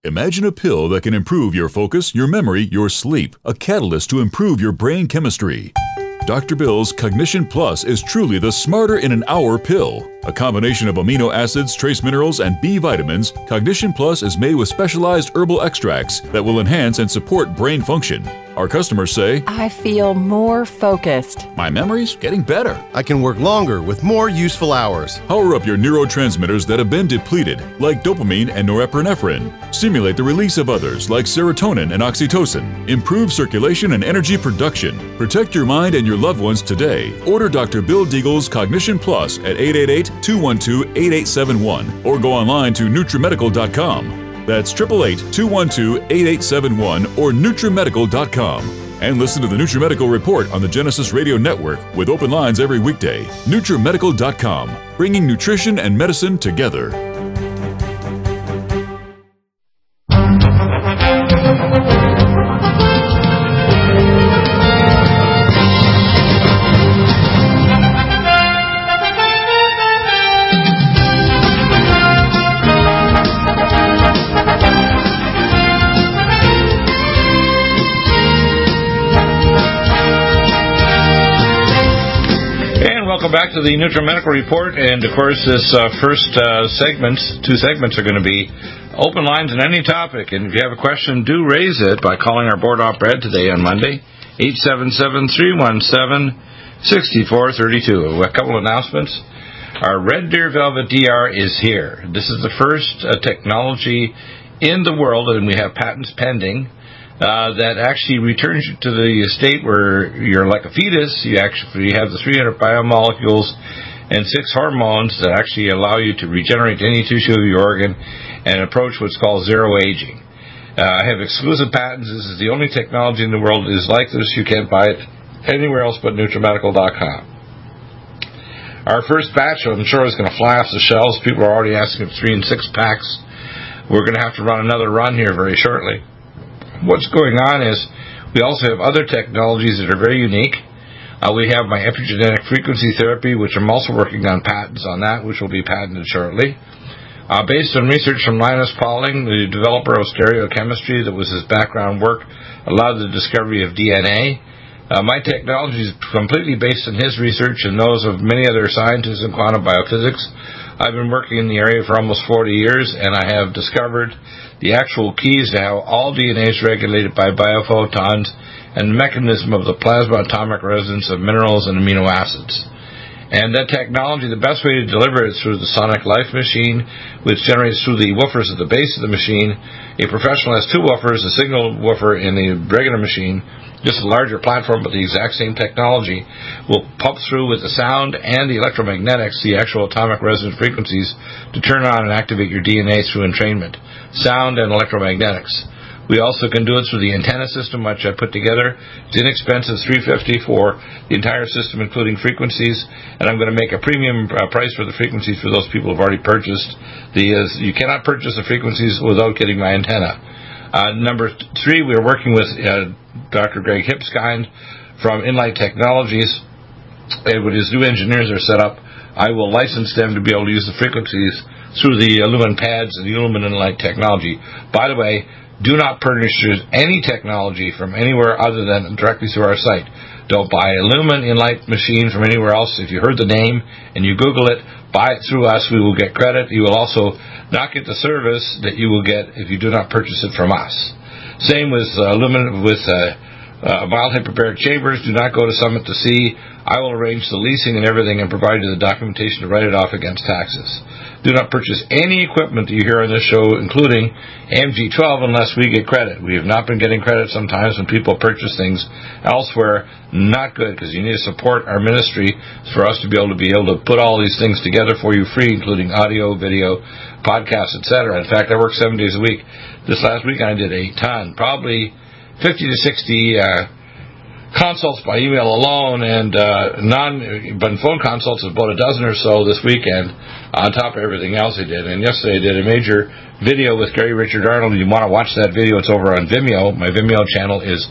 Imagine a pill that can improve your focus, your memory, your sleep, a catalyst to improve your brain chemistry. Dr. Bill's Cognition Plus is truly the smarter in an hour pill. A combination of amino acids, trace minerals, and B vitamins, Cognition Plus is made with specialized herbal extracts that will enhance and support brain function. Our customers say, I feel more focused. My memory's getting better. I can work longer with more useful hours. Power up your neurotransmitters that have been depleted, like dopamine and norepinephrine. Stimulate the release of others, like serotonin and oxytocin. Improve circulation and energy production. Protect your mind and your loved ones today. Order Dr. Bill Deagle's Cognition Plus at 888-212-8871 or go online to NutriMedical.com. That's 888-212-8871 or NutriMedical.com. And listen to the NutriMedical Report on the Genesis Radio Network with open lines every weekday. NutriMedical.com, bringing nutrition and medicine together. Welcome back to the NutriMedical Report, and of course this first two segments are going to be open lines on any topic, and if you have a question, do raise it by calling our board op-ed today on Monday, 877-317-6432. A couple of announcements. Our Red Deer Velvet DR is here. This is the first technology in the world, and we have patents pending, that actually returns you to the state where you're like a fetus. You actually have the 300 biomolecules and 6 hormones that actually allow you to regenerate any tissue of your organ and approach what's called zero aging. I have exclusive patents. This is the only technology in the world that is like this. You can't buy it anywhere else but NutriMedical.com. Our first batch, I'm sure, is going to fly off the shelves. People are already asking for 3 and 6 packs. We're going to have to run another run here very shortly. What's going on is we also have other technologies that are very unique. We have my epigenetic frequency therapy, which I'm also working on patents on that, which will be patented shortly. Based on research from Linus Pauling, the developer of stereochemistry, that was his background work, allowed the discovery of DNA. My technology is completely based on his research and those of many other scientists in quantum biophysics. I've been working in the area for almost 40 years, and I have discovered the actual keys to how all DNA is regulated by biophotons and the mechanism of the plasma atomic resonance of minerals and amino acids. And that technology, the best way to deliver it is through the Sonic Life machine, which generates through the woofers at the base of the machine. A professional has 2 woofers, a single woofer in the regular machine, just a larger platform, but the exact same technology will pump through with the sound and the electromagnetics, the actual atomic resonance frequencies, to turn on and activate your DNA through entrainment. Sound and electromagnetics. We also can do it through the antenna system, which I put together. It's inexpensive, $350 for the entire system, including frequencies, and I'm going to make a premium price for the frequencies for those people who have already purchased. You cannot purchase the frequencies without getting my antenna. Number 3, we are working with Dr. Greg Hipskind from Inlight Technologies. With his new engineers are set up, I will license them to be able to use the frequencies through the Lumen pads and the Lumen Inlight technology. By the way, do not purchase any technology from anywhere other than directly through our site. Don't buy a Lumen Inlight machine from anywhere else. If you heard the name and you Google it, buy it through us. We will get credit. You will also not get the service that you will get if you do not purchase it from us. Same with Lumen, with mild hyperbaric chambers. Do not go to Summit to see. I will arrange the leasing and everything and provide you the documentation to write it off against taxes. Do not purchase any equipment that you hear on this show, including AMG-12, unless we get credit. We have not been getting credit sometimes when people purchase things elsewhere. Not good, because you need to support our ministry for us to be able to put all these things together for you free, including audio, video, podcasts, etc. In fact, I work 7 days a week. This last week I did a ton, probably 50 to 60 consults by email alone, and but phone consults about a dozen or so this weekend, on top of everything else I did. And yesterday I did a major video with Gary Richard Arnold. You want to watch that video, it's over on Vimeo. My Vimeo channel is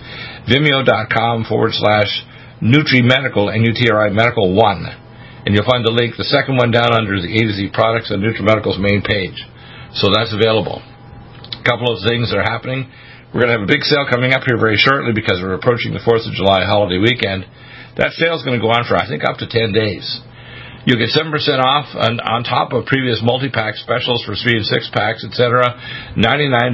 vimeo.com/NutriMedical, N-U-T-R-I Medical 1. And you'll find the link, the second one down under the A to Z products on NutriMedical's main page. So that's available. A couple of things that are happening. We're going to have a big sale coming up here very shortly because we're approaching the 4th of July holiday weekend. That sale is going to go on for, I think, up to 10 days. You'll get 7% off on top of previous multi-pack specials for 3 and 6 packs, etc. $99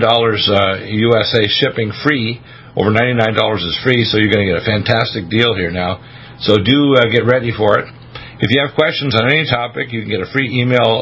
USA shipping free. Over $99 is free, so you're going to get a fantastic deal here now. So do get ready for it. If you have questions on any topic, you can get a free email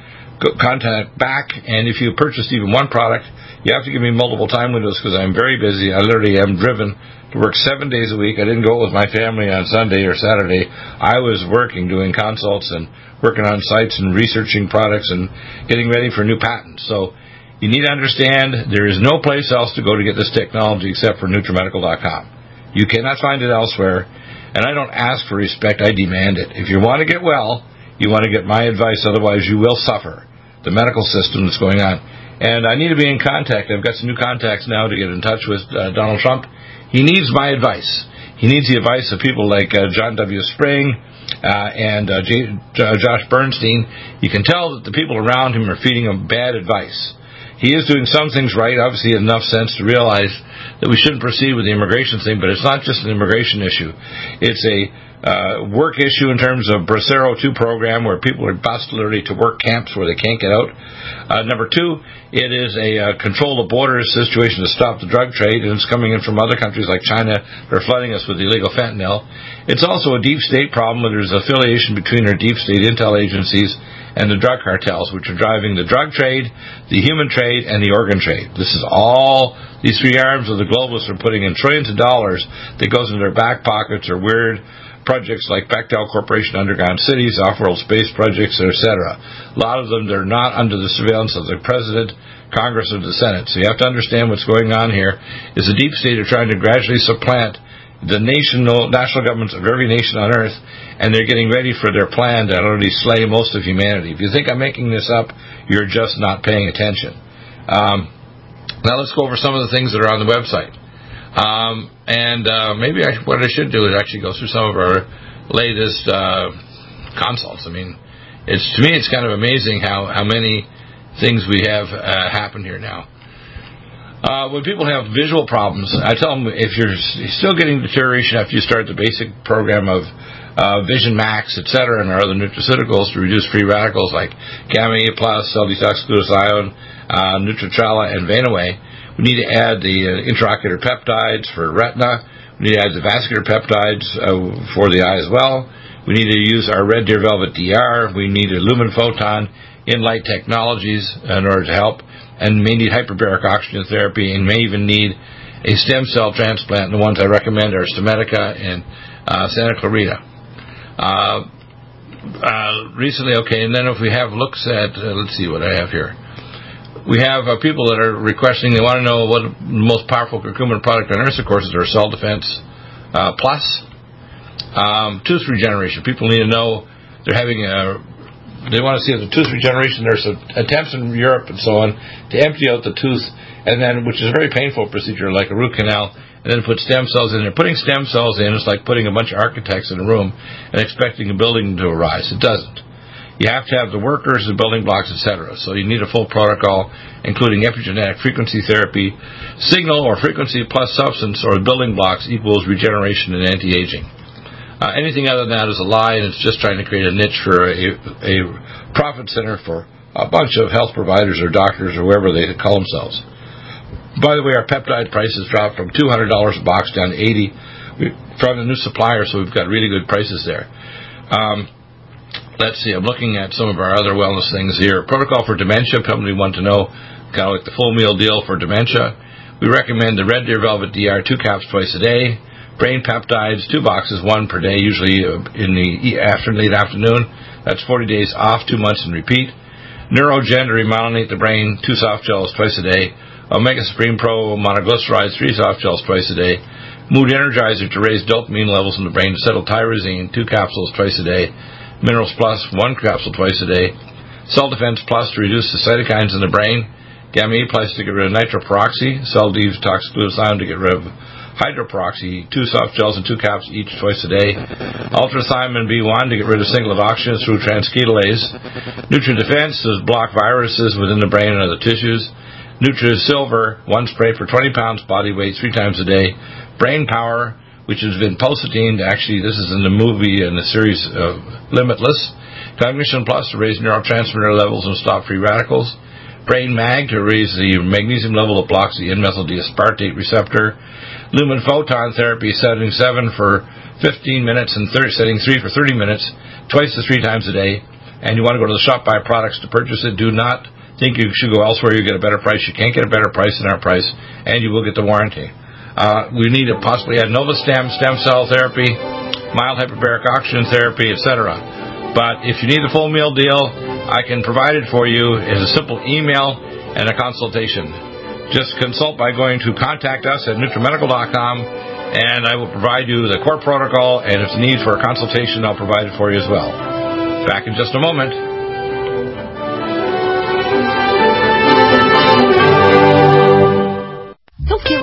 contact back. And if you purchased even one product, you have to give me multiple time windows because I'm very busy. I literally am driven to work 7 days a week. I didn't go with my family on Sunday or Saturday. I was working, doing consults and working on sites and researching products and getting ready for new patents. So you need to understand there is no place else to go to get this technology except for NutriMedical.com. You cannot find it elsewhere, and I don't ask for respect, I demand it. If you want to get well, you want to get my advice, otherwise you will suffer the medical system that's going on. And I need to be in contact. I've got some new contacts now to get in touch with Donald Trump. He needs my advice. He needs the advice of people like John W. Spring and Josh Bernstein. You can tell that the people around him are feeding him bad advice. He is doing some things right, obviously enough sense to realize that we shouldn't proceed with the immigration thing, but it's not just an immigration issue. It's a work issue in terms of Bracero 2 program where people are bused literally to work camps where they can't get out. Number 2, it is a control the borders situation to stop the drug trade, and it's coming in from other countries like China that are flooding us with illegal fentanyl. It's also a deep state problem where there's affiliation between our deep state intel agencies and the drug cartels, which are driving the drug trade, the human trade, and the organ trade. This is all these 3 arms of the globalists are putting in trillions of dollars that goes into their back pockets or weird projects like Bechtel Corporation Underground Cities, Off-World Space Projects, etc. A lot of them, they're not under the surveillance of the President, Congress, or the Senate. So you have to understand what's going on here is the deep state are trying to gradually supplant the national governments of every nation on earth, and they're getting ready for their plan to already slay most of humanity. If you think I'm making this up, you're just not paying attention. Now let's go over some of the things that are on the website. Maybe what I should do is actually go through some of our latest consults. I mean, to me it's kind of amazing how many things we have happen here now. When people have visual problems, I tell them if you're still getting deterioration after you start the basic program of Vision Max, etc., and our other nutraceuticals to reduce free radicals like Gamma A+, Cell Detox Glutathione, Nutritrella, and Venaway, we need to add the intraocular peptides for retina. We need to add the vascular peptides for the eye as well. We need to use our Red Deer Velvet DR. We need a Lumen Photon in light technologies in order to help, and may need hyperbaric oxygen therapy, and may even need a stem cell transplant. And the ones I recommend are Stemedica and Santa Clarita. Recently, and then if we have looks at, let's see what I have here. We have people that are requesting, they want to know what the most powerful curcumin product on earth, of course, is our Cell Defense Plus. Tooth regeneration. People need to know they're having they want to see the tooth regeneration. There's attempts in Europe and so on to empty out the tooth, and then, which is a very painful procedure, like a root canal, and then put stem cells in there. Putting stem cells in is like putting a bunch of architects in a room and expecting a building to arise. It doesn't. You have to have the workers, the building blocks, etc. So you need a full protocol, including epigenetic frequency therapy, signal or frequency plus substance or building blocks equals regeneration and anti-aging. Anything other than that is a lie, and it's just trying to create a niche for a profit center for a bunch of health providers or doctors or whoever they call themselves. By the way, our peptide prices dropped from $200 a box down to $80. We found a new supplier, so we've got really good prices there. Let's see, I'm looking at some of our other wellness things here. Protocol for dementia, probably want to know, kind of like the full meal deal for dementia. We recommend the Red Deer Velvet DR 2 caps twice a day. Brain peptides, 2 boxes, 1 per day, usually in the late afternoon. That's 40 days off, 2 months and repeat. Neurogen to remyelinate the brain, 2 soft gels twice a day. Omega Supreme Pro monoglycerides, 3 soft gels twice a day. Mood Energizer to raise dopamine levels in the brain, to settle tyrosine, 2 capsules twice a day. Minerals Plus, 1 capsule twice a day. Cell Defense Plus to reduce the cytokines in the brain. Gamma A Plus to get rid of nitroperoxy. Cell Detox Glutathione to get rid of hydroperoxy. 2 soft gels and 2 caps each twice a day. Ultrathiamine B1 to get rid of singlet oxygen through transketalase. NutriDefense to block viruses within the brain and other tissues. NutriSilver, 1 spray for 20 pounds body weight 3 times a day. Brain Power, which has been pulsatine. Actually, this is in the movie and the series of Limitless. Cognition Plus to raise neurotransmitter levels and stop free radicals. Brain Mag to raise the magnesium level that blocks the N-methyl D-aspartate receptor. Lumen Photon Therapy, setting 7 for 15 minutes and setting 3 for 30 minutes, twice to 3 times a day. And you want to go to the shop, buy products to purchase it. Do not think you should go elsewhere. You get a better price. You can't get a better price than our price, and you will get the warranty. We need to possibly add Novastem, stem cell therapy, mild hyperbaric oxygen therapy, etc. But if you need the full meal deal, I can provide it for you as a simple email and a consultation. Just consult by going to contact us at NutriMedical.com, and I will provide you the core protocol, and if need for a consultation, I'll provide it for you as well. Back in just a moment. Don't feel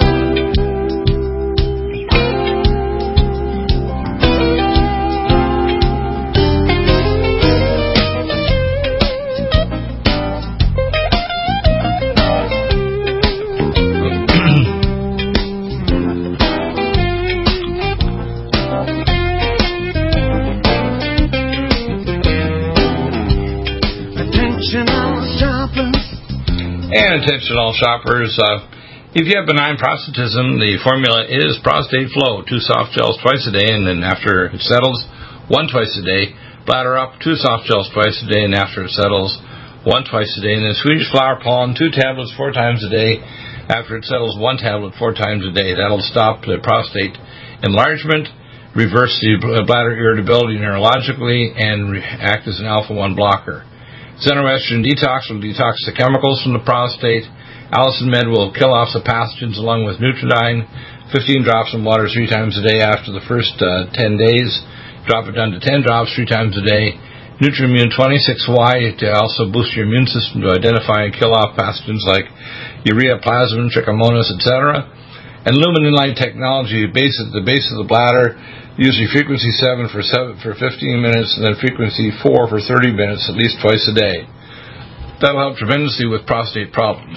And attention all shoppers, if you have benign prostatism, the formula is Prostate Flow, 2 soft gels twice a day, and then after it settles, 1 twice a day. Bladder Up, 2 soft gels twice a day, and after it settles, 1 twice a day. And then Swedish Flower Pollen, 2 tablets 4 times a day. After it settles, 1 tablet 4 times a day. That'll stop the prostate enlargement, reverse the bladder irritability neurologically, and act as an alpha-1 blocker. Xenoestrogen Detox will detox the chemicals from the prostate. Allison Med will kill off the pathogens along with Nutridyne. 15 drops in water 3 times a day after the first 10 days. Drop it down to 10 drops 3 times a day. Nutriimmune 26Y to also boost your immune system to identify and kill off pathogens like urea plasmin, trichomonas, etc. And Lumen Inlight Technology, the base of the bladder, usually frequency 7 for 15 minutes, and then frequency 4 for 30 minutes, at least twice a day. That'll help tremendously with prostate problems.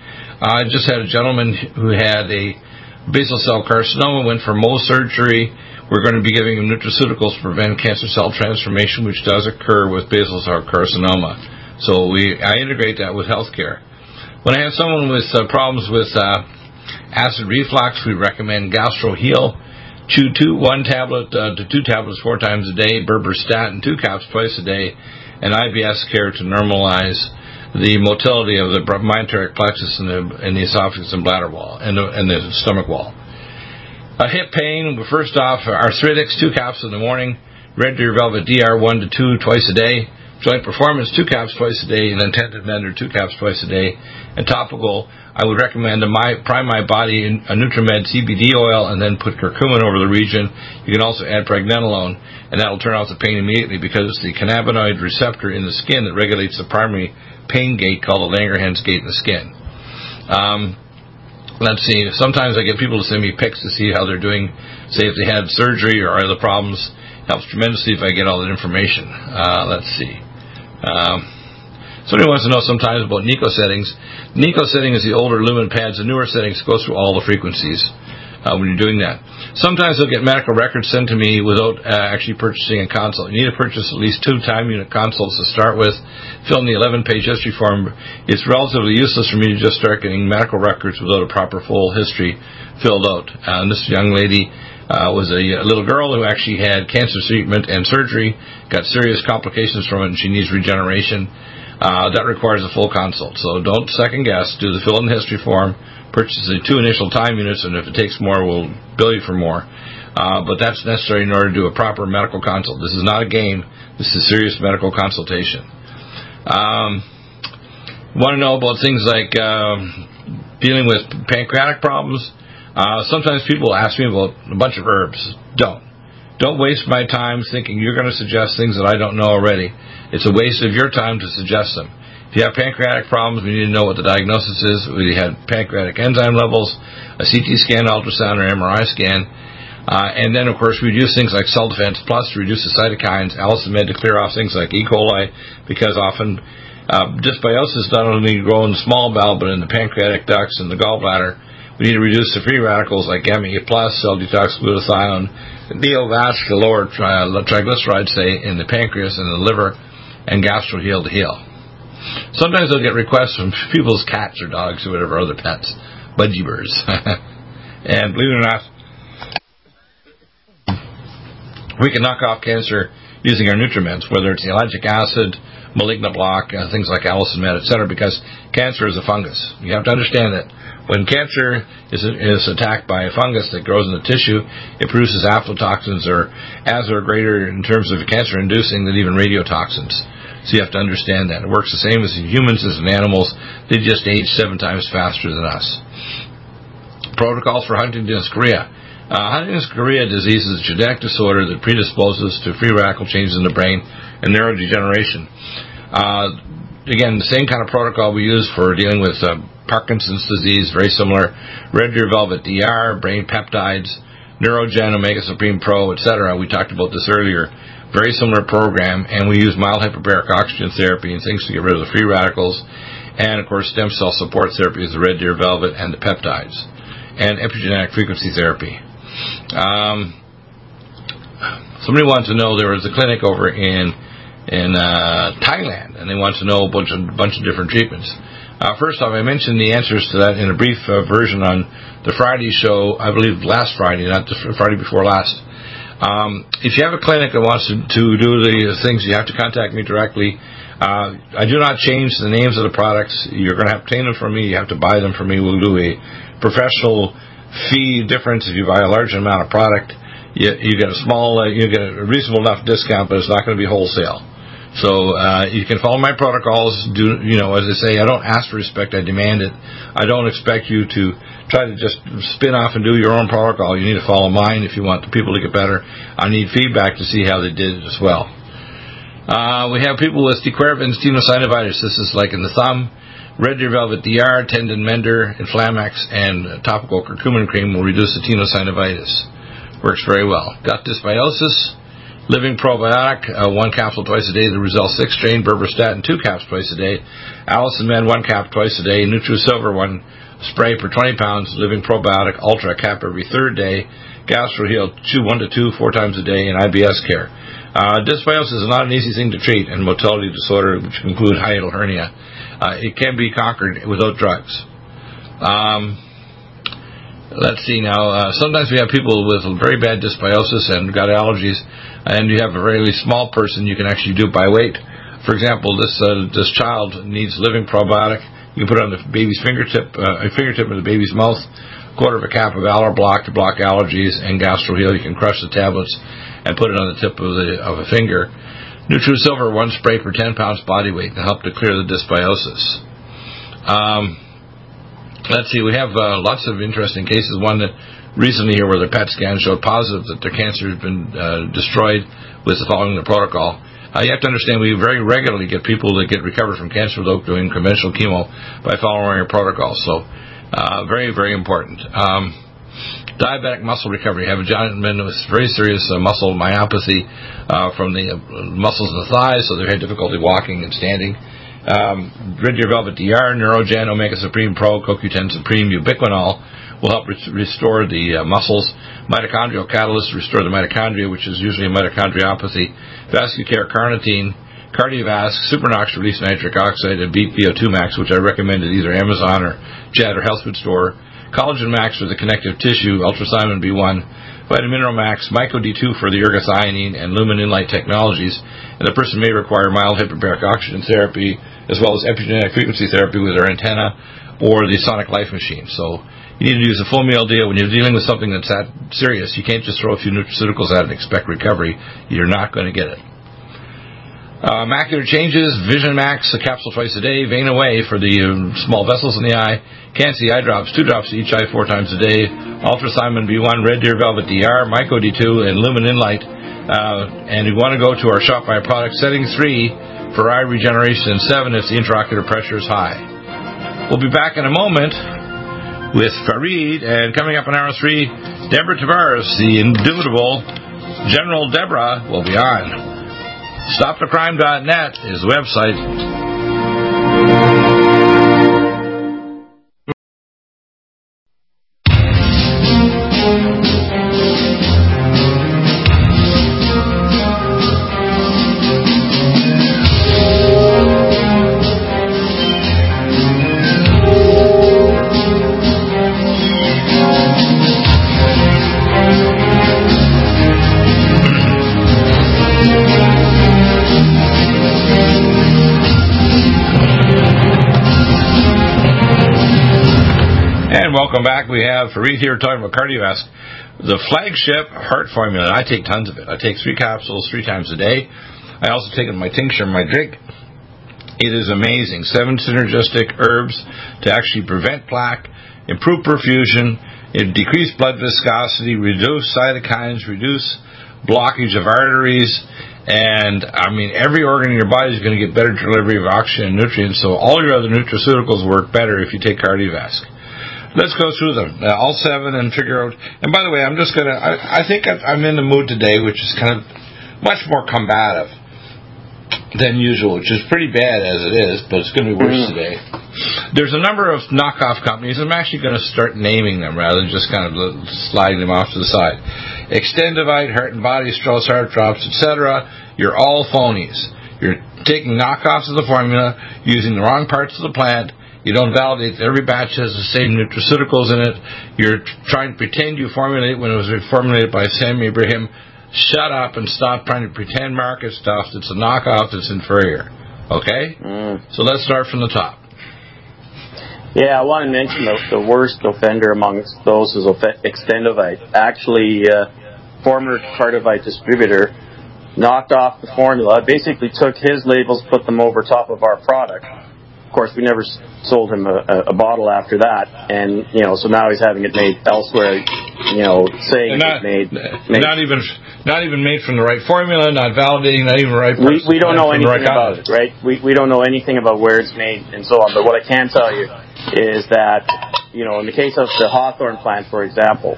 I just had a gentleman who had a basal cell carcinoma, went for Mohs surgery. We're going to be giving him nutraceuticals to prevent cancer cell transformation, which does occur with basal cell carcinoma. So I integrate that with healthcare. When I have someone with problems with acid reflux, we recommend GastroHeal. Chew 1 tablet to 2 tablets 4 times a day, Berberstatin 2 caps twice a day, and IBS Care to normalize the motility of the myenteric plexus in the esophagus and bladder wall and the stomach wall. Hip pain, first off, Arthritis 2 caps in the morning, Red Deer Velvet DR 1 to 2 twice a day, Joint Performance 2 caps twice a day, and then Tented Mender 2 caps twice a day, and topical. I would recommend Prime My Body a Nutrimed CBD oil and then put curcumin over the region. You can also add pregnenolone, and that will turn off the pain immediately because it's the cannabinoid receptor in the skin that regulates the primary pain gate called the Langerhans gate in the skin. Let's see. Sometimes I get people to send me pics to see how they're doing, say if they had surgery or other problems. Helps tremendously if I get all that information. Let's see. Somebody wants to know sometimes about Nico settings. Nico setting is the older Lumen pads. The newer settings go through all the frequencies when you're doing that. Sometimes they'll get medical records sent to me without actually purchasing a consult. You need to purchase at least 2 time unit consults to start with. Fill in the 11-page history form. It's relatively useless for me to just start getting medical records without a proper full history filled out. And this young lady was a little girl who actually had cancer treatment and surgery, got serious complications from it, and she needs regeneration. That requires a full consult. So don't second guess. Do the fill in the history form. Purchase the 2 initial time units, and if it takes more, we'll bill you for more. But that's necessary in order to do a proper medical consult. This is not a game. This is serious medical consultation. Want to know about things like dealing with pancreatic problems? Sometimes people ask me about a bunch of herbs. Don't waste my time thinking you're going to suggest things that I don't know already. It's a waste of your time to suggest them. If you have pancreatic problems, we need to know what the diagnosis is. We had pancreatic enzyme levels, a CT scan, ultrasound, or MRI scan. And then, of course, we use things like Cell Defense Plus to reduce the cytokines, Allison Med to clear off things like E. coli, because often Dysbiosis not only grow in the small bowel, but in the pancreatic ducts and the gallbladder. We need to reduce the free radicals like gamma E+, cell detox, glutathione, neovascular, lower triglycerides, say, in the pancreas and the liver, and GastroHeal to heal. Sometimes I'll get requests from people's cats or dogs or whatever other pets, budgie birds. And believe it or not, we can knock off cancer using our nutriments, whether it's ellagic acid, malignant block, things like allicin med, etc., because cancer is a fungus. You have to understand that when cancer is attacked by a fungus that grows in the tissue, it produces aflatoxins as or greater in terms of cancer-inducing than even radiotoxins. So you have to understand that. It works the same as in humans as in animals. They just age 7 times faster than us. Protocols for Huntington's chorea. Huntington's chorea disease is a genetic disorder that predisposes to free radical changes in the brain and neurodegeneration. Again, the same kind of protocol we use for dealing with Parkinson's disease, very similar. Red Deer Velvet DR, brain peptides, Neurogen, Omega Supreme Pro, etc. We talked about this earlier. Very similar program, and we use mild hyperbaric oxygen therapy and things to get rid of the free radicals. And, of course, stem cell support therapy is the Red Deer Velvet and the peptides. And epigenetic frequency therapy. Somebody wanted to know, there was a clinic over in Thailand, and they wanted to know a bunch of different treatments. First off, I mentioned the answers to that in a brief version on the Friday show, I believe last Friday, not the Friday before last. If you have a clinic that wants to do the things, you have to contact me directly. I do not change the names of the products. You're going to have to obtain them from me. You have to buy them from me. We'll do a professional fee difference if you buy a large amount of product. You get you get a reasonable enough discount, but it's not going to be wholesale. So you can follow my protocols. As I say, I don't ask for respect, I demand it. I don't expect you to try to just spin off and do your own protocol. You need to follow mine if you want the people to get better. I need feedback to see how they did it as well. We have people with dequervins, tenosynovitis. This is like in the thumb. Red Deer Velvet DR, Tendon Mender, Inflamax, and topical curcumin cream will reduce the tenosynovitis. Works very well. Gut dysbiosis. Living Probiotic, 1 capsule twice a day. The Resel 6 strain, Berberstatin, 2 caps twice a day. Allicin Med, 1 cap twice a day. NutriSilver, 1 spray per 20 pounds. Living Probiotic Ultra, cap every 3rd day. GastroHeal, 1 to 2, 4 times a day. And IBS care. Dysbiosis is not an easy thing to treat, and motility disorder, which include hiatal hernia. It can be conquered without drugs. Let's see now. Sometimes we have people with very bad dysbiosis and gut allergies, and you have a really small person, you can actually do it by weight. For example, this child needs Living Probiotic. You can put it on the baby's fingertip of the baby's mouth, 1/4 of a cap of Aller Block to block allergies, and GastroHeal. You can crush the tablets and put it on the tip of a finger. NutriSilver, 1 spray per 10 pounds body weight to help to clear the dysbiosis. Let's see, we have lots of interesting cases. One that recently here where the PET scan showed positive that their cancer has been destroyed with following the protocol. You have to understand we very regularly get people that get recovered from cancer without doing conventional chemo by following our protocol. So very, very important. Diabetic muscle recovery. Have a gentleman with very serious muscle myopathy from the muscles in the thighs, so they had difficulty walking and standing. Red Deer Velvet DR, Neurogen, Omega Supreme Pro, CoQ10 Supreme, Ubiquinol will help restore the muscles. Mitochondrial Catalyst restore the mitochondria, which is usually a mitochondriopathy. Vascular Carnitine, Cardiovasc, Supernox Release Nitric Oxide, and Beat VO2 Max, which I recommend at either Amazon or Jet or Health Food Store. Collagen Max for the connective tissue, Ultrasimon B1, Vitamineral Max, Myco D2 for the ergothioneine, and Lumen Inlight Technologies. And the person may require mild hyperbaric oxygen therapy, as well as epigenetic frequency therapy with their antenna or the Sonic Life machine. So you need to use a full meal deal. When you're dealing with something that's that serious, you can't just throw a few nutraceuticals at it and expect recovery. You're not going to get it. Macular changes, Vision Max, a capsule twice a day, Vein Away for the small vessels in the eye, Can-C eye drops, 2 drops each eye 4 times a day, Ultrasimon B1, Red Deer Velvet DR, Myco D2, and Lumen Inlight. And you want to go to our Shop My Product, setting 3 for eye regeneration, and 7 if the intraocular pressure is high. We'll be back in a moment with Farid, and coming up in hour 3, Deborah Tavares, the indubitable General Deborah, will be on. StopTheCrime.net is the website. And welcome back. We have Fareed here talking about Cardiovasc, the flagship heart formula. I take tons of it. I take 3 capsules 3 times a day. I also take it in my tincture, my drink. It is amazing. 7 synergistic herbs to actually prevent plaque, improve perfusion, decrease blood viscosity, reduce cytokines, reduce blockage of arteries, and I mean every organ in your body is going to get better delivery of oxygen and nutrients, so all your other nutraceuticals work better if you take Cardiovasc. Let's go through them, all 7, and figure out. And by the way, I'm just going to, I think I'm in the mood today, which is kind of much more combative than usual, which is pretty bad as it is, but it's going to be worse today. There's a number of knockoff companies. I'm actually going to start naming them rather than just kind of sliding them off to the side. Extendivite, Heart and Body, Strauss Heart Drops, etc. You're all phonies. You're taking knockoffs of the formula, using the wrong parts of the plant. You don't validate that every batch has the same nutraceuticals in it. You're trying to pretend you formulate when it was formulated by Sam Ibrahim. Shut up and stop trying to pretend market stuff that's a knockoff that's inferior. Okay? So let's start from the top. Yeah, I want to mention the worst offender amongst those is Extendivite. Actually, former Cardiovite distributor knocked off the formula, basically took his labels, put them over top of our product. Of course, we never sold him a bottle after that, and so now he's having it made elsewhere. Saying it's made not even made from the right formula, not validating, not even the right. We don't know anything about it, right? We don't know anything about where it's made and so on. But what I can tell you is that in the case of the Hawthorne plant, for example,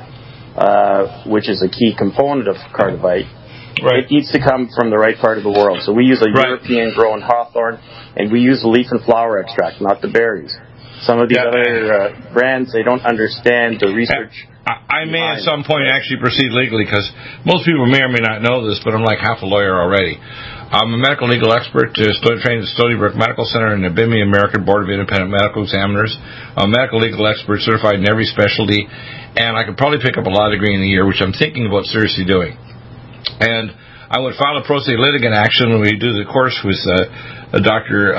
which is a key component of Cardiovite. Right. It needs to come from the right part of the world. So we use a European-grown hawthorn, and we use the leaf and flower extract, not the berries. Some of these other brands, they don't understand the research. I may at some point actually proceed legally, because most people may or may not know this, but I'm like half a lawyer already. I'm a medical legal expert trained at Stony Brook Medical Center and the BIMI, American Board of Independent Medical Examiners. I'm a medical legal expert certified in every specialty, and I could probably pick up a law degree in a year, which I'm thinking about seriously doing. And I would file a pro se litigant action when we do the course with a doctor,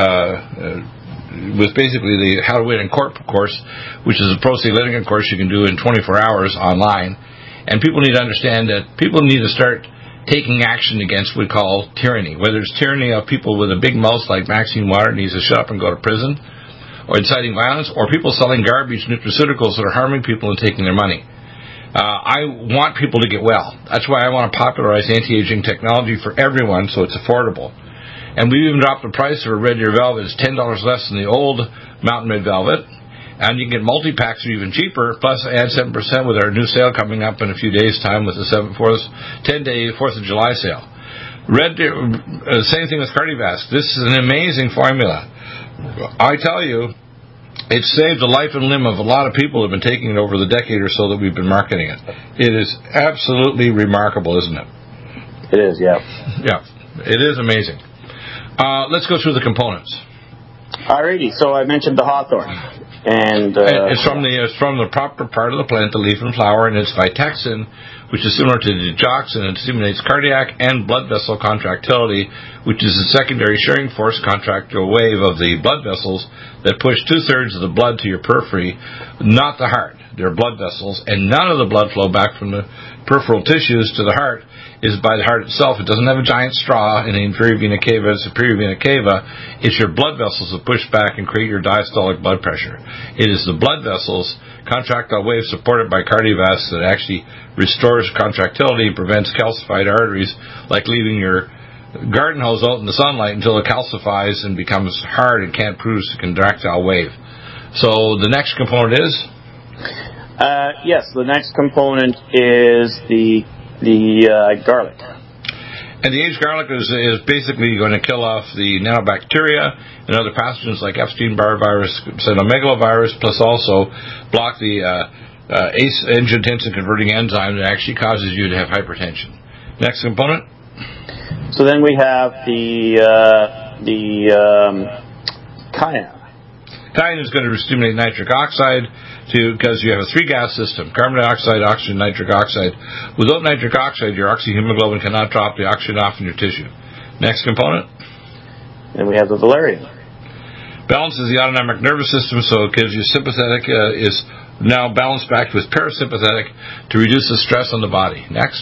with basically the How to Win in Court course, which is a pro se litigant course you can do in 24 hours online. And people need to understand that people need to start taking action against what we call tyranny. Whether it's tyranny of people with a big mouth like Maxine Waters needs to shut up and go to prison, or inciting violence, or people selling garbage nutraceuticals that are harming people and taking their money. I want people to get well. That's why I want to popularize anti-aging technology for everyone so it's affordable. And we even dropped the price of a Red Deer Velvet. It's $10 less than the old Mountain Red Velvet. And you can get multi-packs are even cheaper, plus add 7% with our new sale coming up in a few days' time with the 10-day 4th of July sale. Red Deer, same thing with Cardiovasc. This is an amazing formula. I tell you, it saved the life and limb of a lot of people who have been taking it over the decade or so that we've been marketing it. It is absolutely remarkable, isn't it? It is, yeah. Yeah, it is amazing. Let's go through the components. Alrighty, so I mentioned the Hawthorne. And it's from the proper part of the plant, the leaf and flower, and it's Vitexin, which is similar to digoxin. It stimulates cardiac and blood vessel contractility, which is a secondary shearing force contractile wave of the blood vessels that push 2/3 of the blood to your periphery, not the heart. They're blood vessels, and none of the blood flow back from the peripheral tissues to the heart is by the heart itself. It doesn't have a giant straw in the inferior vena cava and superior vena cava. It's your blood vessels that push back and create your diastolic blood pressure. It is the blood vessels, contractile wave supported by Cardiovasc, that actually restores contractility and prevents calcified arteries, like leaving your garden hose out in the sunlight until it calcifies and becomes hard and can't produce a contractile wave. So the next component is? Yes, the next component is the garlic. And the aged garlic is basically going to kill off the nanobacteria and other pathogens like Epstein-Barr virus, cytomegalovirus, plus also block the angiotensin-converting enzyme that actually causes you to have hypertension. Next component? So then we have the cayenne. Cayenne is going to stimulate nitric oxide because you have a 3-gas system: carbon dioxide, oxygen, nitric oxide. Without nitric oxide, your oxyhemoglobin cannot drop the oxygen off in your tissue. Next component. Then we have the valerian. Balances the autonomic nervous system, so it gives you sympathetic is now balanced back to its parasympathetic to reduce the stress on the body. Next.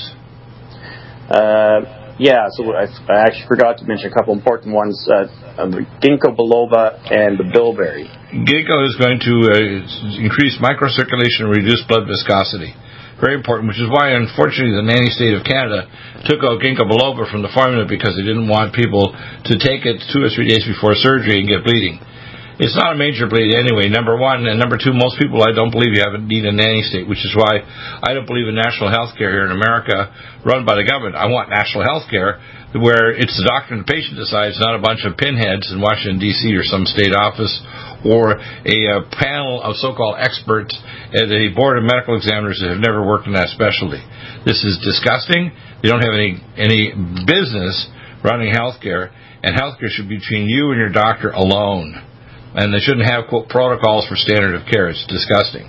So I actually forgot to mention a couple important ones, ginkgo biloba and the bilberry. Ginkgo is going to increase microcirculation and reduce blood viscosity. Very important, which is why, unfortunately, the nanny state of Canada took out ginkgo biloba from the formula because they didn't want people to take it 2 or 3 days before surgery and get bleeding. It's not a major bleed anyway, number one. And number two, most people, I don't believe you need a nanny state, which is why I don't believe in national health care here in America run by the government. I want national health care where it's the doctor and the patient decides, not a bunch of pinheads in Washington, D.C. or some state office or a panel of so-called experts at a board of medical examiners that have never worked in that specialty. This is disgusting. They don't have any business running health care, and health care should be between you and your doctor alone. And they shouldn't have, quote, protocols for standard of care. It's disgusting.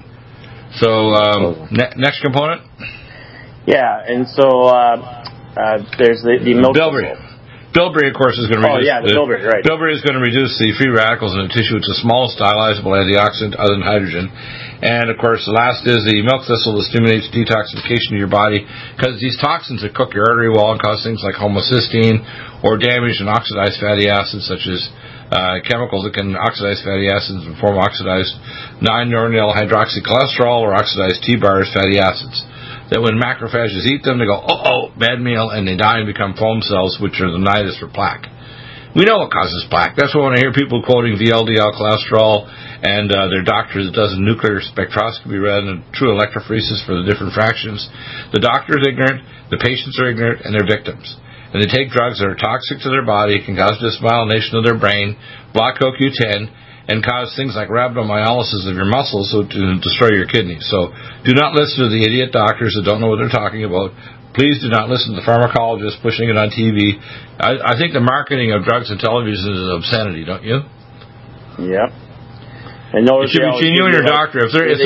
So, next component? Yeah, and so there's the milk. Bilberry. Bilberry, of course, is going to reduce... the bilberry, right. Bilberry is going to reduce the free radicals in the tissue. It's the smallest stylizable antioxidant other than hydrogen. And, of course, the last is the milk thistle that stimulates detoxification of your body because these toxins that cook your artery wall and cause things like homocysteine or damage and oxidized fatty acids such as chemicals that can oxidize fatty acids and form oxidized 9-nornyl hydroxycholesterol or oxidized T-bars fatty acids. That when macrophages eat them, they go, bad meal, and they die and become foam cells, which are the nidus for plaque. We know what causes plaque. That's why when I hear people quoting VLDL cholesterol and their doctor that does a nuclear spectroscopy rather than true electrophoresis for the different fractions, the doctor is ignorant, the patients are ignorant, and they're victims. And they take drugs that are toxic to their body, can cause dysmyelination of their brain, block CoQ10, and cause things like rhabdomyolysis of your muscles to destroy your kidneys. So do not listen to the idiot doctors that don't know what they're talking about. Please do not listen to the pharmacologists pushing it on TV. I think the marketing of drugs on television is an obscenity, don't you? Yep. And it should be between you and your doctor. If there's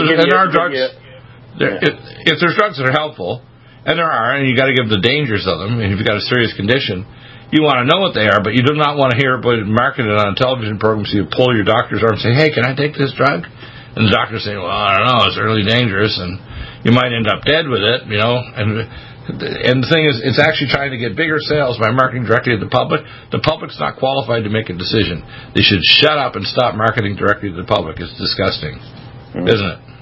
drugs that are helpful, and there are, and you got to give the dangers of them, and if you've got a serious condition, you want to know what they are, but you do not want to hear it marketed on a television program, so you pull your doctor's arm and say, hey, can I take this drug? And the doctor say, well, I don't know, it's really dangerous, and you might end up dead with it, and the thing is, it's actually trying to get bigger sales by marketing directly to the public. The public's not qualified to make a decision. They should shut up and stop marketing directly to the public. It's disgusting, isn't it?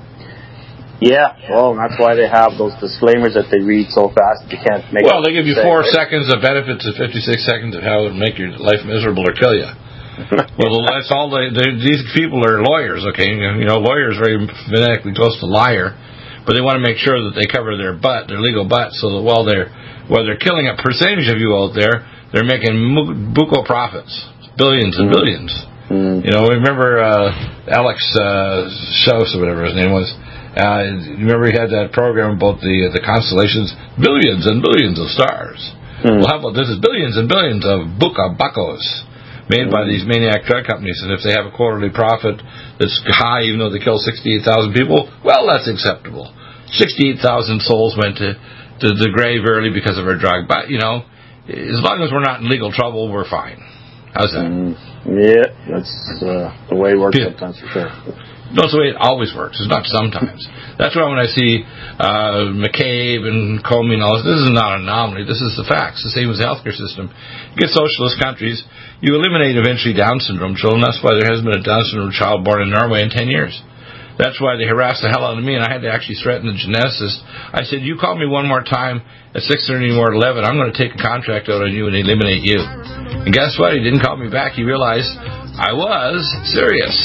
Yeah, well, and that's why they have those disclaimers that they read so fast that you can't make. Well, they give you 4 seconds of benefits and 56 seconds of how it would make your life miserable or kill you. Well, that's all. These people are lawyers, okay? Lawyers are very phonetically close to liar, but they want to make sure that they cover their legal butt, so that while they're killing a percentage of you out there, they're making buco profits, billions and billions. Remember Alex Shouse or whatever his name was. Remember he had that program about the constellations, billions and billions of stars. Well, how about this is billions and billions of bucos made by these maniac drug companies, and if they have a quarterly profit that's high, even though they kill 68,000 people, well, that's acceptable. 68,000 souls went to the grave early because of our drug, but as long as we're not in legal trouble, we're fine. How's that? Yeah, that's the way it works sometimes, for sure. That's the way it always works. It's not sometimes. That's why when I see McCabe and Comey and all this is not an anomaly. This is the facts. The same as the healthcare system. You get socialist countries, you eliminate eventually Down syndrome children. That's why there hasn't been a Down syndrome child born in Norway in 10 years. That's why they harassed the hell out of me, and I had to actually threaten the geneticist. I said, you call me one more time at 6:30 or 11, I'm going to take a contract out on you and eliminate you. And guess what? He didn't call me back. He realized I was serious.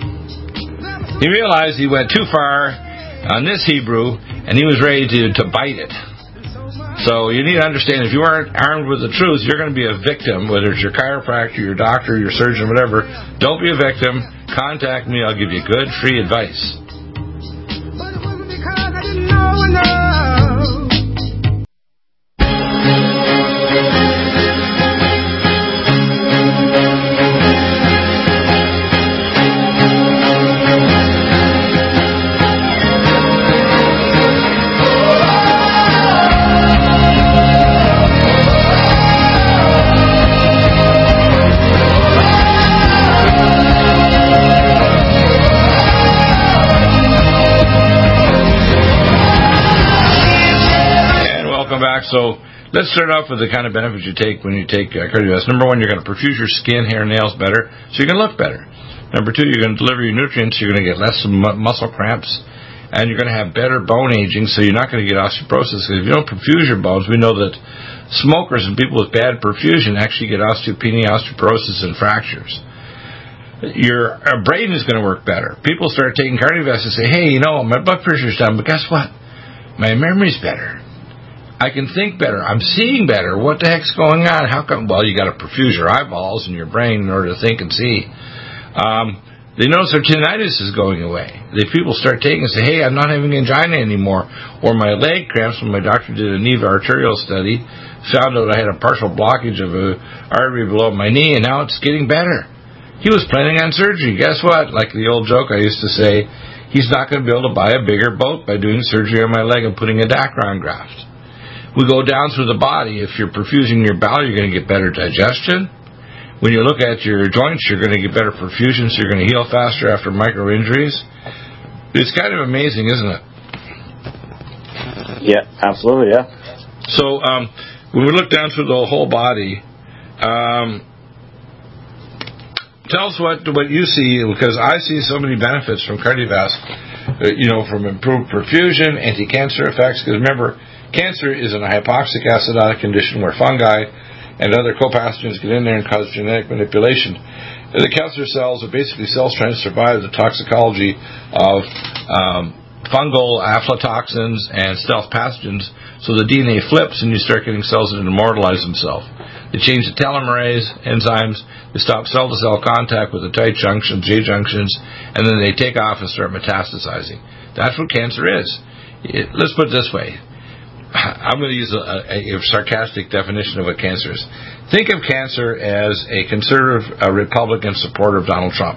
He realized he went too far on this Hebrew, and he was ready to bite it. So you need to understand, if you aren't armed with the truth, you're going to be a victim, whether it's your chiropractor, your doctor, your surgeon, whatever. Don't be a victim. Contact me. I'll give you good, free advice. But it wasn't because I didn't know enough. welcome back. So let's start off with the kind of benefits you take when you take CardioVasc. Number one, you're going to perfuse your skin, hair, nails better, so you're going to look better. Number two, you're going to deliver your nutrients, so you're going to get less muscle cramps, and you're going to have better bone aging, so you're not going to get osteoporosis. Because if you don't perfuse your bones, we know that smokers and people with bad perfusion actually get osteopenia, osteoporosis, and fractures. Your brain is going to work better. People start taking CardioVasc and say, hey, you know, my blood pressure's down, but guess what? My memory's better. I can think better. I'm seeing better. What the heck's going on? How come? Well, you got to perfuse your eyeballs and your brain in order to think and see. They notice their tinnitus is going away. The people start taking and say, hey, I'm not having angina anymore. Or my leg cramps, when my doctor did a knee arterial study, found out I had a partial blockage of an artery below my knee, and now it's getting better. He was planning on surgery. Guess what? Like the old joke I used to say, he's not going to be able to buy a bigger boat by doing surgery on my leg and putting a Dacron graft. We go down through the body. If you're perfusing your bowel, you're going to get better digestion. When you look at your joints, you're going to get better perfusion, so you're going to heal faster after micro-injuries. It's kind of amazing, isn't it? Yeah, absolutely, yeah. So when we look down through the whole body, tell us what you see, because I see so many benefits from CardioVasc, from improved perfusion, anti-cancer effects, because remember, cancer is a hypoxic acidotic condition where fungi and other co-pathogens get in there and cause genetic manipulation. The cancer cells are basically cells trying to survive the toxicology of fungal aflatoxins and stealth pathogens, so the DNA flips and you start getting cells that immortalize themselves. They change the telomerase enzymes, they stop cell-to-cell contact with the tight junctions, J junctions, and then they take off and start metastasizing. That's what cancer is. Let's put it this way. I'm going to use a sarcastic definition of what cancer is. Think of cancer as a conservative Republican supporter of Donald Trump.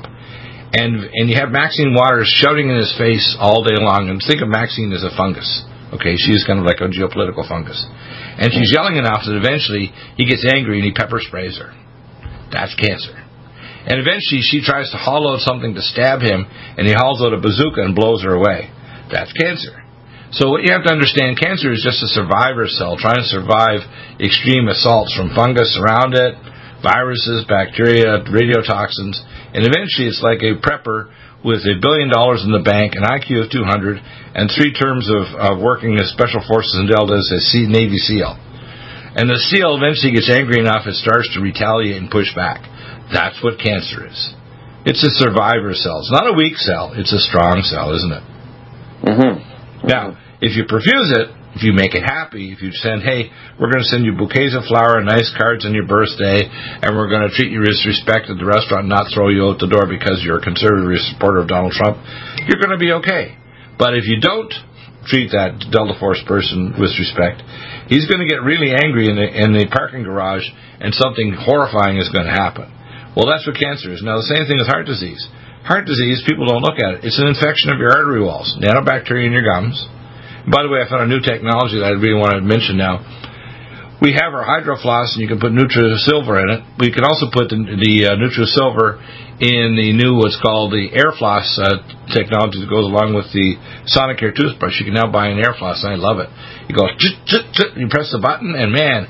And you have Maxine Waters shouting in his face all day long. And think of Maxine as a fungus. Okay, she's kind of like a geopolitical fungus. And she's yelling enough that eventually he gets angry and he pepper sprays her. That's cancer. And eventually she tries to haul out something to stab him, and he hauls out a bazooka and blows her away. That's cancer. So what you have to understand, cancer is just a survivor cell trying to survive extreme assaults from fungus around it, viruses, bacteria, radiotoxins, and eventually it's like a prepper with $1 billion in the bank, an IQ of 200, and 3 terms of working as Special Forces and Delta as a Navy SEAL. And the SEAL eventually gets angry enough it starts to retaliate and push back. That's what cancer is. It's a survivor cell. It's not a weak cell. It's a strong cell, isn't it? Mm-hmm. Now, if you perfuse it, if you make it happy, if you send, hey, we're going to send you bouquets of flower and nice cards on your birthday, and we're going to treat you with respect at the restaurant and not throw you out the door because you're a conservative supporter of Donald Trump, you're going to be okay. But if you don't treat that Delta Force person with respect, he's going to get really angry in the parking garage, and something horrifying is going to happen. Well, that's what cancer is. Now, the same thing with heart disease. Heart disease, people don't look at it. It's an infection of your artery walls, nanobacteria in your gums. By the way, I found a new technology that I really want to mention now. We have our HydroFloss, and you can put NutriSilver in it. We can also put the NutriSilver in the new, what's called the AirFloss technology that goes along with the Sonicare toothbrush. You can now buy an AirFloss, and I love it. You go, you press the button, and man,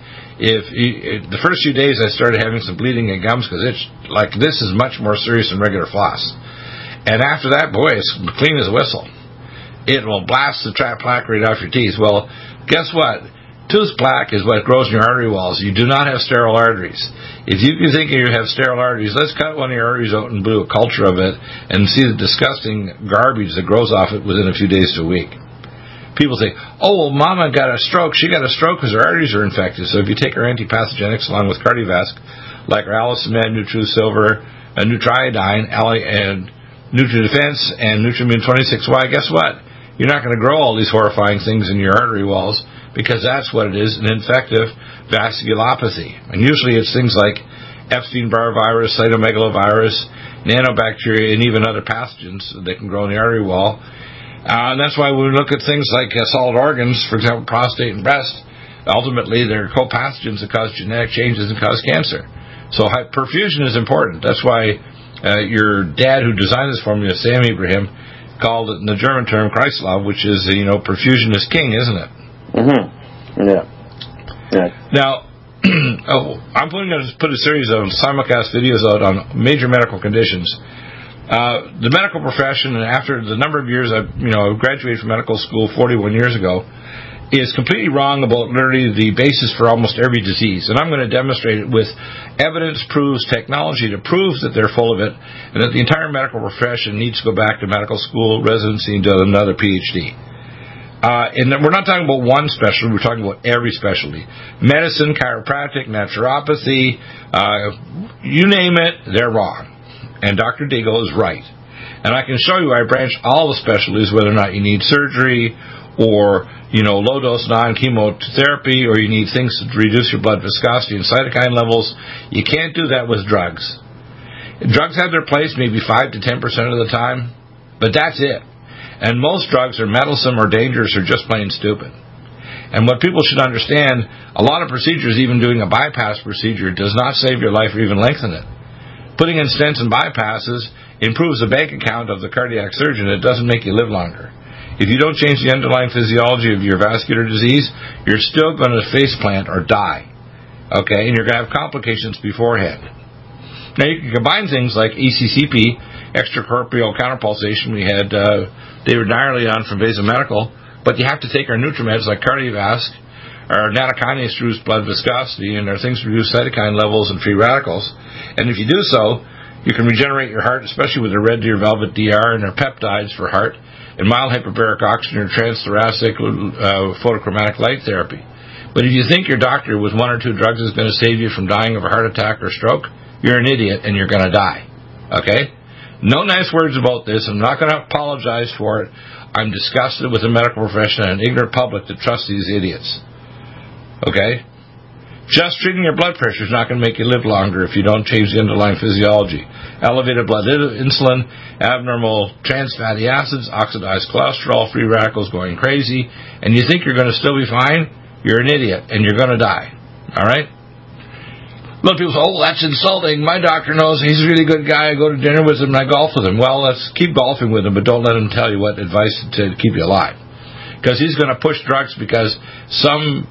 the first few days I started having some bleeding in gums because it's like, this is much more serious than regular floss. And after that, boy, it's clean as a whistle. It will blast the plaque right off your teeth. Well, guess what? Tooth plaque is what grows in your artery walls. You do not have sterile arteries. If you think you have sterile arteries, let's cut one of your arteries out and do a culture of it and see the disgusting garbage that grows off it within a few days to a week. People say, oh, well, Mama got a stroke. She got a stroke because her arteries are infected. So if you take our antipathogenics along with CardioVasc, like our Allicin-Med, NutriSilver, Nutriodine, and NutriDefense, and Nutrimune 26Y, guess what? You're not going to grow all these horrifying things in your artery walls, because that's what it is, an infective vasculopathy. And usually it's things like Epstein-Barr virus, cytomegalovirus, nanobacteria, and even other pathogens that can grow in the artery wall. And that's why when we look at things like solid organs, for example, prostate and breast, ultimately they're co-pathogens that cause genetic changes and cause cancer. So perfusion is important. That's why your dad who designed this formula, Sam Ibrahim, called it in the German term Kreislauf, which is, perfusion is king, isn't it? Mm-hmm. Yeah. Right. Now, I'm going to put a series of simulcast videos out on major medical conditions. The medical profession, and after the number of years I graduated from medical school 41 years ago, is completely wrong about literally the basis for almost every disease. And I'm going to demonstrate it with evidence, proves, technology that proves that they're full of it, and that the entire medical profession needs to go back to medical school, residency, and do another PhD. And we're not talking about one specialty, we're talking about every specialty. Medicine, chiropractic, naturopathy, you name it, they're wrong. And Dr. Deagle is right. And I can show you I branch all the specialties, whether or not you need surgery or low-dose non-chemotherapy, or you need things to reduce your blood viscosity and cytokine levels. You can't do that with drugs. Drugs have their place maybe 5 to 10% of the time, but that's it. And most drugs are meddlesome or dangerous or just plain stupid. And what people should understand, a lot of procedures, even doing a bypass procedure, does not save your life or even lengthen it. Putting in stents and bypasses improves the bank account of the cardiac surgeon. It doesn't make you live longer. If you don't change the underlying physiology of your vascular disease, you're still going to faceplant or die. Okay? And you're going to have complications beforehand. Now, you can combine things like ECCP, extracorporeal counterpulsation. We had David Nyerly on from Vasa Medical. But you have to take our NutriMeds like Cardiovasc, our nattokinase reduce blood viscosity, and our things to reduce cytokine levels and free radicals. And if you do so, you can regenerate your heart, especially with the Red Deer Velvet DR and their peptides for heart, and mild hyperbaric oxygen or transthoracic photochromatic light therapy. But if you think your doctor with 1 or 2 drugs is going to save you from dying of a heart attack or stroke, you're an idiot and you're going to die. Okay? No nice words about this. I'm not going to apologize for it. I'm disgusted with the medical profession and an ignorant public that trusts these idiots. Okay? Just treating your blood pressure is not going to make you live longer if you don't change the underlying physiology. Elevated blood insulin, abnormal trans fatty acids, oxidized cholesterol, free radicals going crazy, and you think you're going to still be fine, you're an idiot, and you're going to die. All right? A lot of people say, oh, that's insulting. My doctor knows he's a really good guy. I go to dinner with him and I golf with him. Well, let's keep golfing with him, but don't let him tell you what advice to keep you alive. Because he's going to push drugs because some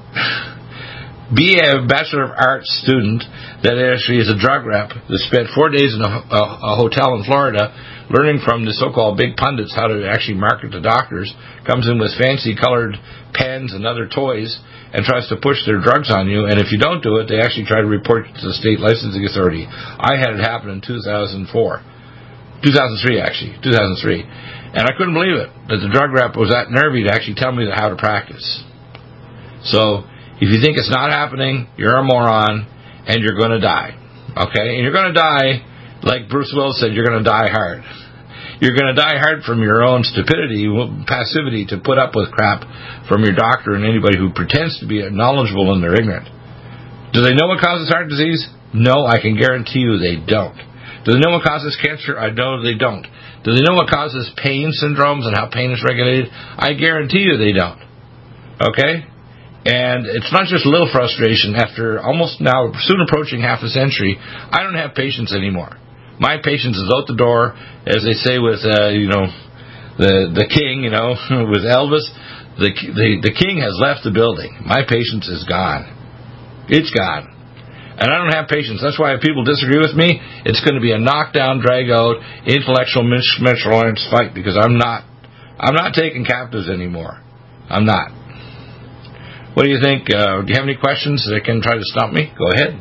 BA, Bachelor of Arts student that actually is a drug rep that spent 4 days in a hotel in Florida learning from the so-called big pundits how to actually market to doctors, comes in with fancy colored pens and other toys and tries to push their drugs on you, and if you don't do it, they actually try to report you to the state licensing authority. I had it happen in 2003 actually, 2003. And I couldn't believe it, that the drug rep was that nervy to actually tell me how to practice. So, if you think it's not happening, you're a moron, and you're going to die. Okay? And you're going to die, like Bruce Willis said, you're going to die hard. You're going to die hard from your own stupidity, passivity to put up with crap from your doctor and anybody who pretends to be knowledgeable and they're ignorant. Do they know what causes heart disease? No, I can guarantee you they don't. Do they know what causes cancer? I know they don't. Do they know what causes pain syndromes and how pain is regulated? I guarantee you they don't. Okay? And it's not just a little frustration. After almost now, soon approaching half a century, I don't have patience anymore. My patience is out the door, as they say with, the king, with Elvis. The king has left the building. My patience is gone. It's gone. And I don't have patience. That's why if people disagree with me, it's going to be a knockdown, drag-out, intellectual Mitchell-Lawrence fight, because I'm not taking captives anymore. I'm not. What do you think? Do you have any questions that can try to stump me? Go ahead.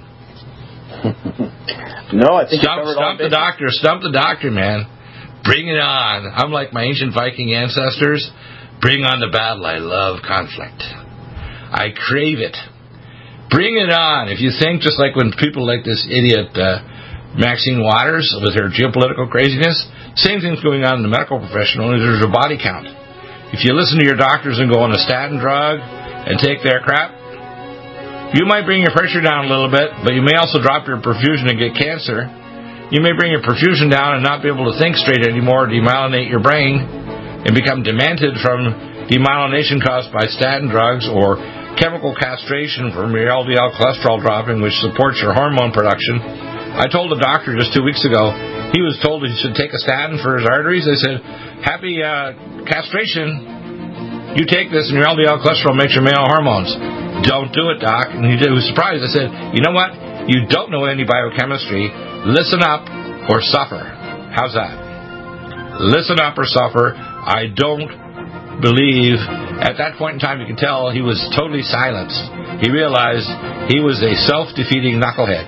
No, I think stump the doctor. Stump the doctor, man. Bring it on. I'm like my ancient Viking ancestors. Bring on the battle. I love conflict. I crave it. Bring it on. If you think, just like when people like this idiot Maxine Waters with her geopolitical craziness, same thing's going on in the medical profession, only there's a body count. If you listen to your doctors and go on a statin drug and take their crap, you might bring your pressure down a little bit, but you may also drop your perfusion and get cancer. You may bring your perfusion down and not be able to think straight anymore, demyelinate your brain, and become demented from demyelination caused by statin drugs or chemical castration from your LDL cholesterol dropping, which supports your hormone production. I told a doctor just 2 weeks ago, he was told he should take a statin for his arteries. I said, happy castration. You take this and your LDL cholesterol makes your male hormones. don't do it, Doc. And he was surprised. I said, you know what? You don't know any biochemistry. Listen up or suffer. How's that? Listen up or suffer. I don't believe. At that point in time, you can tell he was totally silenced. He realized he was a self-defeating knucklehead.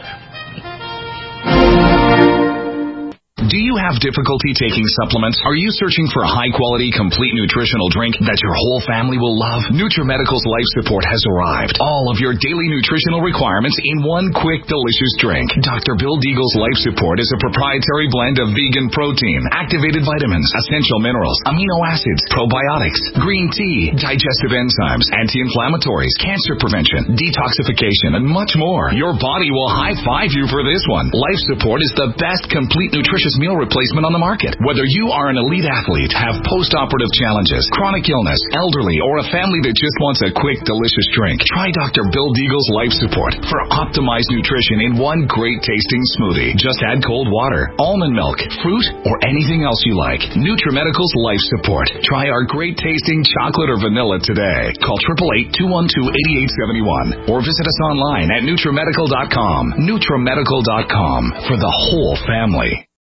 Do you have difficulty taking supplements? Are you searching for a high-quality, complete nutritional drink that your whole family will love? NutriMedical's Life Support has arrived. All of your daily nutritional requirements in one quick, delicious drink. Dr. Bill Deagle's Life Support is a proprietary blend of vegan protein, activated vitamins, essential minerals, amino acids, probiotics, green tea, digestive enzymes, anti-inflammatories, cancer prevention, detoxification, and much more. Your body will high-five you for this one. Life Support is the best complete nutritious meal replacement on the market. Whether you are an elite athlete, have post-operative challenges, chronic illness, elderly, or a family that just wants a quick, delicious drink, try Dr. Bill Deagle's Life Support for optimized nutrition in one great-tasting smoothie. Just add cold water, almond milk, fruit, or anything else you like. NutriMedical's Life Support. Try our great-tasting chocolate or vanilla today. Call 888-212-8871 or visit us online at NutriMedical.com. NutriMedical.com for the whole family.